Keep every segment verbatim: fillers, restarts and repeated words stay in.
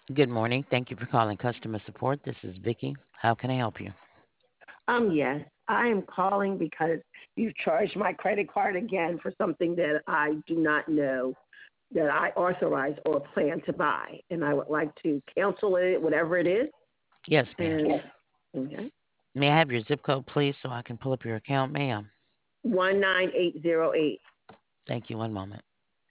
Good morning. Thank you for calling customer support. This is Vicky. How can I help you? Um, yes, I am calling because you charged my credit card again for something that I do not know that I authorize or plan to buy, and I would like to cancel it, whatever it is. Yes, ma'am. And okay, May I have your zip code, please, so I can pull up your account, ma'am? one nine eight zero eight. Thank you. One moment.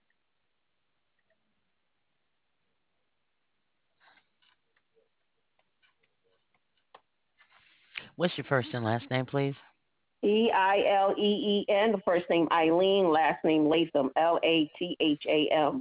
What's your first and last name, please? E I L E E N. The first name Eileen, last name Latham. L A T H A M.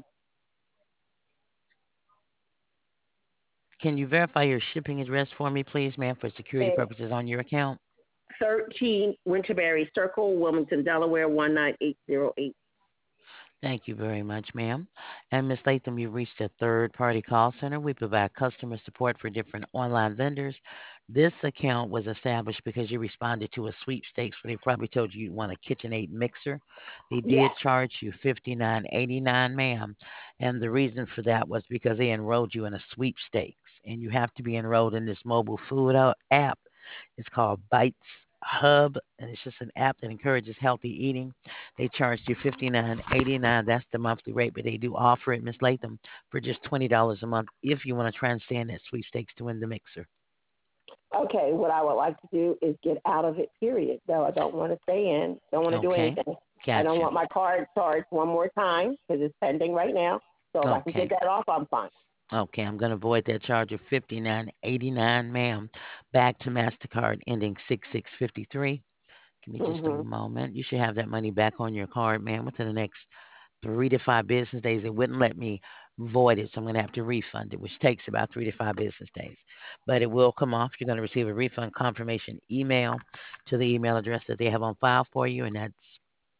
Can you verify your shipping address for me, please, ma'am, for security It's purposes on your account? thirteen Winterberry Circle, Wilmington, Delaware one nine eight zero eight. Thank you very much, ma'am. And Miss Latham, you've reached a third-party call center. We provide customer support for different online vendors. This account was established because you responded to a sweepstakes where they probably told you you want a KitchenAid mixer. They did Yes. charge you fifty-nine eighty-nine, ma'am. And the reason for that was because they enrolled you in a sweepstakes, and you have to be enrolled in this mobile food uh, app. It's called Bites Hub, and it's just an app that encourages healthy eating. They charged you fifty-nine eighty-nine. That's the monthly rate, but they do offer it, Miss Latham, for just twenty dollars a month if you want to try and stay in that sweepstakes to win the mixer. Okay, what I would like to do is get out of it, period. No, I don't want to stay in. Don't want to do Okay, anything. I don't gotcha. want my card charged one more time because it's pending right now. So if I can Okay, get that off, I'm fine. okay. I'm gonna avoid that charge of fifty-nine eighty-nine, ma'am. Back to Mastercard ending six six fifty-three. Give me just a hmm moment. You should have that money back on your card, ma'am, within the next three to five business days. It wouldn't let me void it, so I'm going to have to refund it, which takes about three to five business days. But it will come off. You're going to receive a refund confirmation email to the email address that they have on file for you, and that's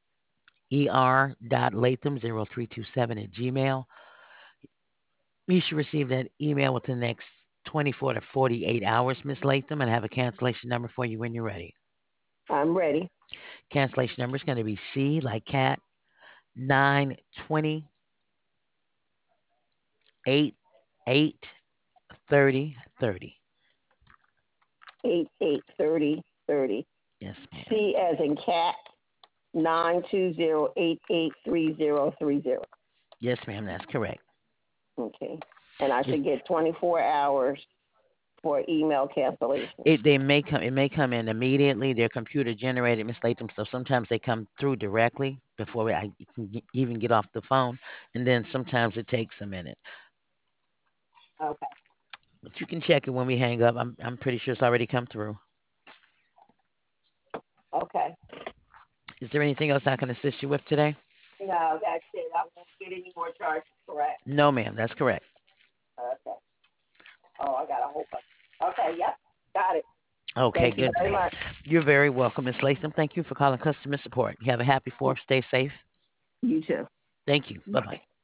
er.latham zero three two seven at gmail. You should receive that email within the next twenty-four to forty-eight hours, Miss Latham, and I have a cancellation number for you when you're ready. I'm ready. Cancellation number is going to be C like cat nine twenty eight eight thirty thirty. Eight eight thirty thirty. Yes, ma'am. C as in cat. Nine two zero eight eight three zero three zero. Yes, ma'am. That's correct. Okay. And I Is should get twenty-four hours for email cancellation. it? They may come. It may come in immediately. They're computer generated, Miss Latham. So sometimes they come through directly before I can get, even get off the phone, and then sometimes it takes a minute. Okay. But you can check it when we hang up. I'm I'm pretty sure it's already come through. Okay. Is there anything else I can assist you with today? No, that's it. I won't get any more charges, correct? No, ma'am. That's correct. Okay. Oh, I got a whole bunch. Okay, yep. Got it. Okay, Thank you good. very much. You're very welcome, Miss Latham. Thank you for calling customer support. You have a happy fourth. Stay safe. You too. Thank you. Bye bye. Bye.